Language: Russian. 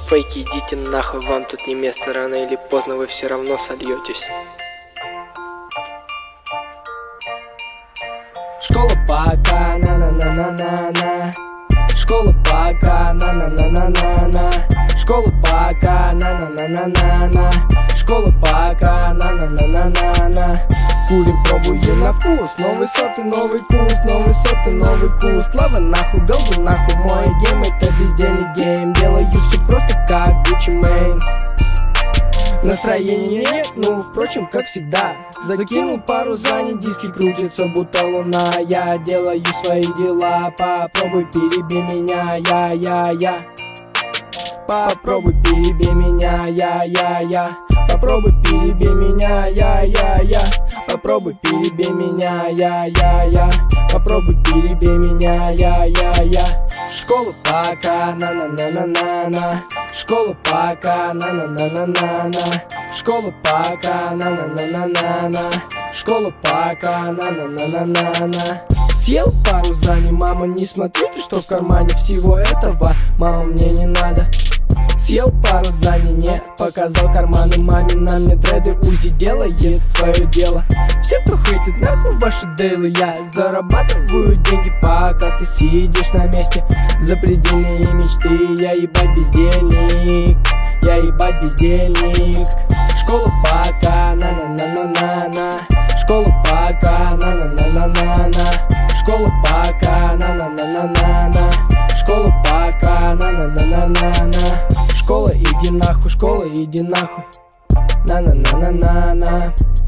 Фейки, идите нахуй, вам тут не место, рано или поздно вы все равно сольетесь. Школа пока, на-на-на-на-на-на. Школа пока, на-на-на-на-на-на. Школа пока, на-на-на-на-на-на. Школа пока, на-на-на-на-на-на. Курим, пробуем на вкус. Новый сорт и новый куст, новый сорт и новый куст. Лава нахуй, голду нахуй, мой гейм это бездельный гейм. Делаю все просто как Gucci Mane. Настроения нет, ну, впрочем, как всегда. Закинул пару занят, диски крутятся, будто луна. Я делаю свои дела, попробуй перебей меня, я. Попробуй перебей меня, я. Попробуй перебей меня, я. Попробуй перебей меня, я. Попробуй перебей меня, я. Школа пока, на-на-на-на-на-на. Школа пока, на-на-на-на-на-на. Школа пока, на-на-на-на-на-на. Школа пока, на-на-на-на-на-на. Съел пару заний, мама, не смотри ты, что в кармане всего этого, мама, мне не надо. Съел пару заний, не показал карманы маме, на мне дреды, Узи делает свое дело. Все, кто хейтит, нахуй ваши дейлы, я зарабатываю деньги, пока ты сидишь на месте. Запредельные мечты, я ебать бездельник, я ебать бездельник. Школа пока, на-на-на-на-на-на. Школа пока, на-на-на-на-на-на. Школа пока, на-на-на-на-на-на. Школа пока, на-на-на-на-на-на. Школа, иди нахуй, школа, иди нахуй. На-на-на-на-на-на.